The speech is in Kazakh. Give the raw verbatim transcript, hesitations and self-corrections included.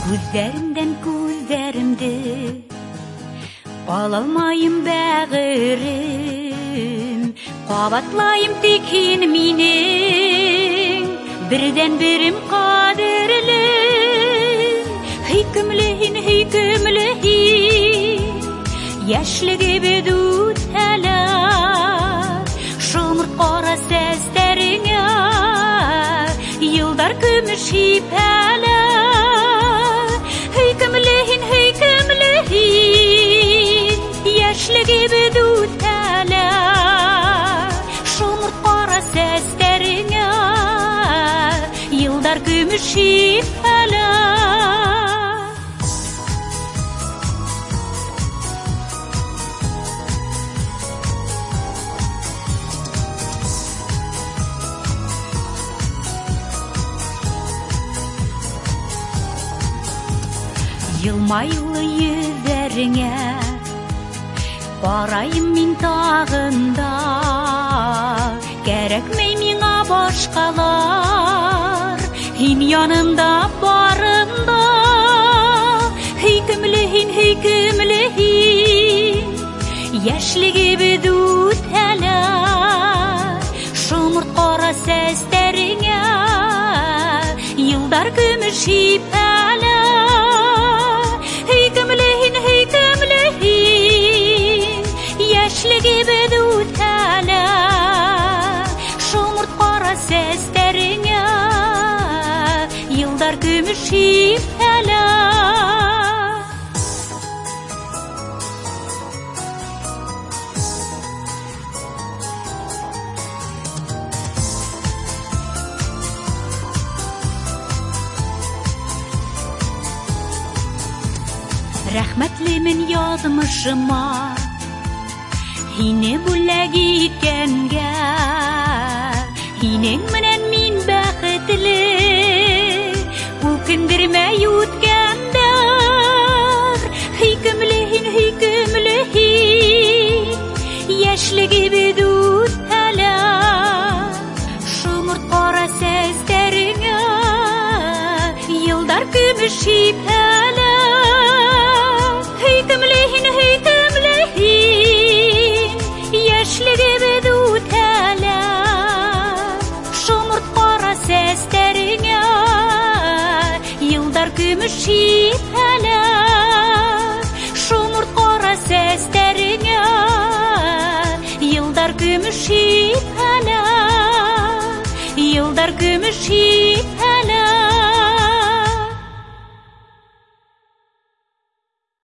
Күздәреңдән күздәремде алалмайым бәгырем, кабатлайым тик һин минең бердән берем кадерлем. Хөкемле һин, хөкемле һин, яшьлеге бедүт әле шомыр кара сәстәреңә елдар көмеш ипәле. Хөкемле һин, хөкемле һин, яшьлеге бедүт әле шомыр кара сәстәреңә елдар көмеш ипәле. Йылмайлы йөзләреңә карайым мин тагында, кәрәкмәй миңа башкалар, һин янымда барында. Хөкемле һин, хөкемле һин, яшьлеге бедүт әле шомыр кара сәстәреңә елдар көмеш ипәле. Хөкемле һин, хөкемле һин, яшьлеге бедүт әле шомыр кара сәстәреңә елдар көмеш ипәле. Рәхмәтлемен язмышыма, һине бүләк иткәнгә, һинең менән мин бәхетле, үкендермә үткәндер. Хөкемле һин, хөкемле һин, яшьлеге бедүт әле шомыр кара сәстәреңә елдар көмеш ипәле. Хөкемле һин, хөкемле һин, яшьлеге бедүт әле шомыр кара сәстәреңә елдар көмеш ипәле. Шомыр кара сәстәреңә елдар көмеш ипәле, елдар көмеш